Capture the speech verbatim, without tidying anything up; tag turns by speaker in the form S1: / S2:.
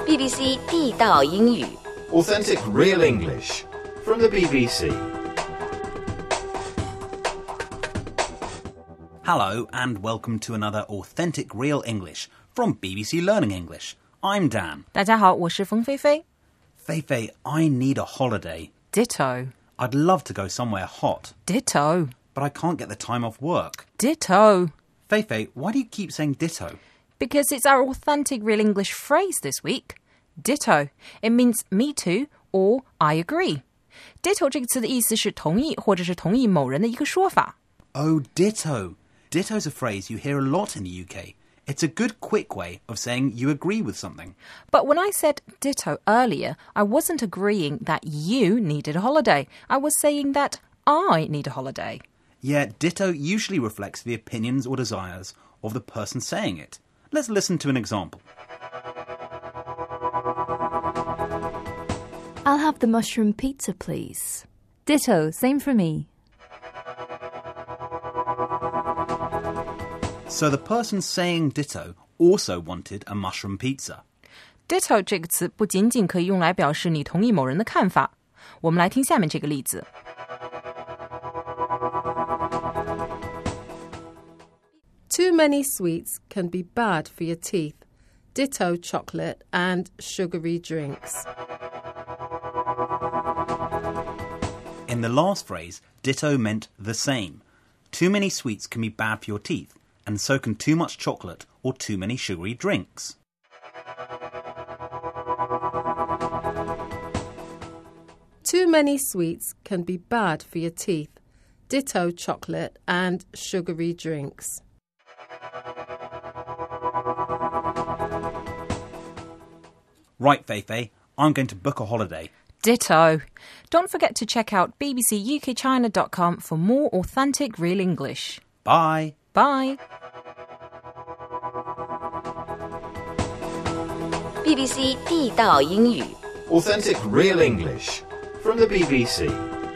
S1: B B C 地道英语
S2: Authentic real English from the B B C.
S3: Hello and welcome to another Authentic Real English from B B C Learning English. I'm Dan.
S4: 大家好，我是冯菲菲。
S3: Feifei, I need a holiday.
S4: Ditto.
S3: I'd love to go somewhere hot,
S4: Ditto.
S3: but I can't get the time off work.
S4: Ditto.
S3: Feifei, why do you keep saying ditto?
S4: Because it's our authentic real English phrase this week. Ditto. It means me too or I agree. Ditto 这个词的意思是同意或者是同意某人的一个说法。
S3: Oh, ditto. Ditto's a phrase you hear a lot in the U K. It's a good, quick way of saying you agree with something.
S4: But when I said ditto earlier, I wasn't agreeing that you needed a holiday. I was saying that I need a holiday.
S3: Yeah, ditto usually reflects the opinions or desires of the person saying it. Let's listen to an example.
S5: I'll have the mushroom pizza, please. Ditto, same for me.
S3: So the person saying ditto also wanted a mushroom pizza.
S4: Ditto 这个词不仅仅可以用来表示你同意某人的看法。我们来听下面这个例子。
S6: Too many sweets can be bad for your teeth. Ditto chocolate and sugary drinks.
S3: In the last phrase, ditto meant the same. Too many sweets can be bad for your teeth, and so can too much chocolate or too many sugary drinks.
S6: Too many sweets can be bad for your teeth. Ditto chocolate and sugary drinks.
S3: Right, Feifei, I'm going to book a holiday.
S4: Ditto. Don't forget to check out b b c u k china dot com for more authentic real English.
S3: Bye.
S4: Bye.
S1: B B C 地道英语
S2: Authentic real English from the B B C.